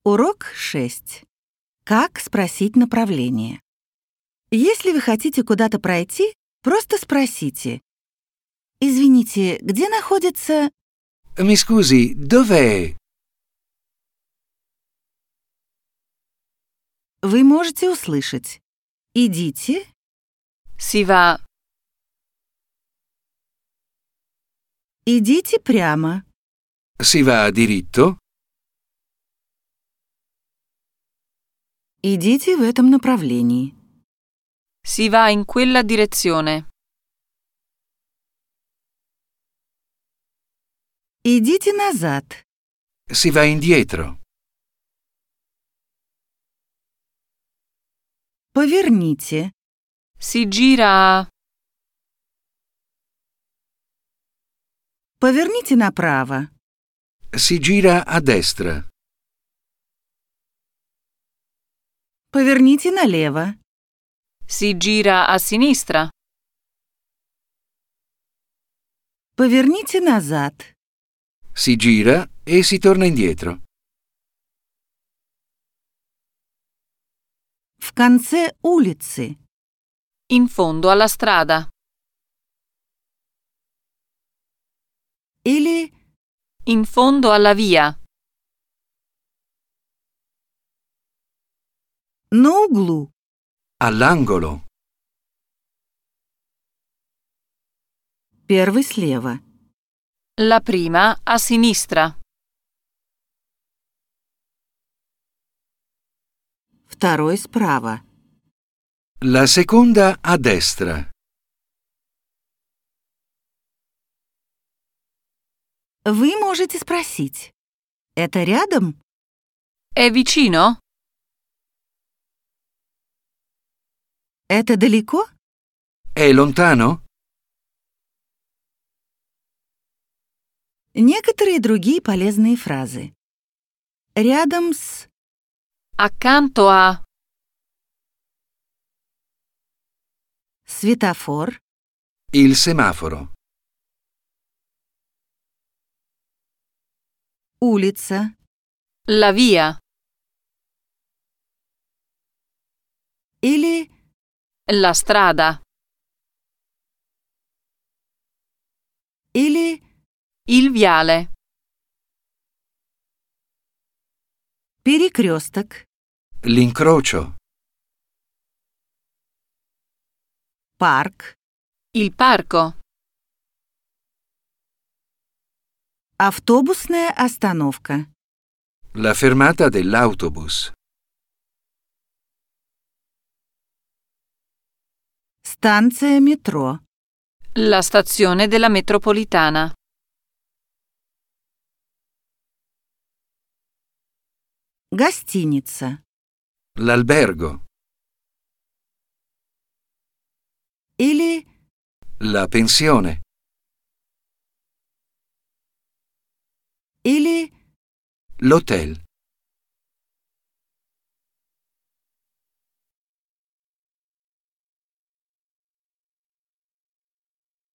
Урок 6. Как спросить направление? Если вы хотите куда-то пройти, просто спросите. Извините, где находится... Mi scusi, dov'è? Вы можете услышать. Идите, Si va, идите прямо, Si va diritto? идите в этом направлении. si va in quella direzione. Идите назад, Si va indietro? поверните, Si gira a, поверните направо, Si gira a destra? поверните налево, si gira a sinistra. поверните назад. Si gira e si torna indietro. В конце улицы. In fondo alla strada. Или In fondo alla via. на углу. All'angolo? Первый слева. La prima a sinistra. Второй справа. La seconda a destra. Вы можете спросить. Это рядом? È vicino? Это далеко? È lontano? Некоторые другие полезные фразы. Рядом с... Accanto a, Светофор. Il semaforo. Улица. la via. Или La strada. Или Il viale. перекресток. L'incrocio. Парк. Il parco. Автобусная остановка. La fermata dell'autobus. Станция метро. La stazione della metropolitana. Гостиница. L'albergo. Или La pensione. Или L'hotel.